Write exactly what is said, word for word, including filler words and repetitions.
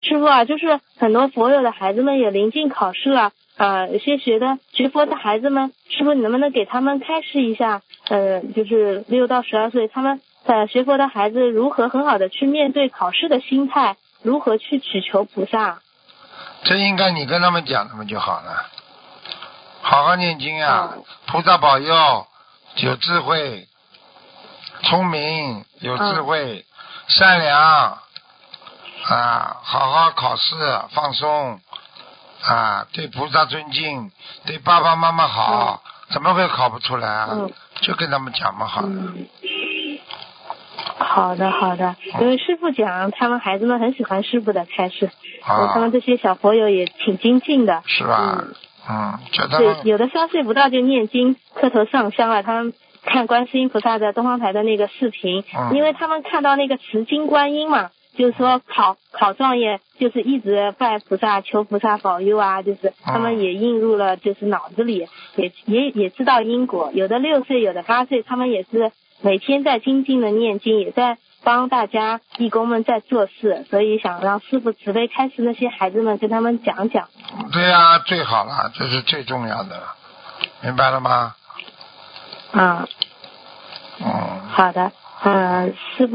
师傅啊，就是很多佛友的孩子们也临近考试了，呃，有些学的学佛的孩子们，师傅你能不能给他们开示一下？呃，就是六到十二岁，他们呃学佛的孩子如何很好的去面对考试的心态，如何去祈求菩萨？ 这应该你跟他们讲，他们就好了。好好念经啊， 嗯、 菩萨保佑，有智慧，聪明，有智慧，嗯、善良啊，好好考试，放松啊，对菩萨尊敬，对爸爸妈妈好，嗯、怎么会考不出来啊？嗯、就跟他们讲嘛，好了。 嗯好的好的，因为师父讲他们孩子们很喜欢师父的开示，啊、他们这些小佛友也挺精进的， 是吧？嗯，嗯就他对， 们有的三岁不到就念经磕头上香了，他们看观世音菩萨的东方台的那个视频， 嗯、 因为他们看到那个持金观音嘛，就是说考考状元就是一直拜菩萨求菩萨保佑啊，就是他们也映入了就是脑子里，也也也知道因果，有的六岁有的八岁，他们也是每天在精进的念经，也在帮大家义工们在做事，所以想让师父慈悲开示那些孩子们，跟他们讲讲。 对呀、啊，最好了，这是最重要的，明白了吗？ 啊， 嗯， 好的，嗯、呃，师父。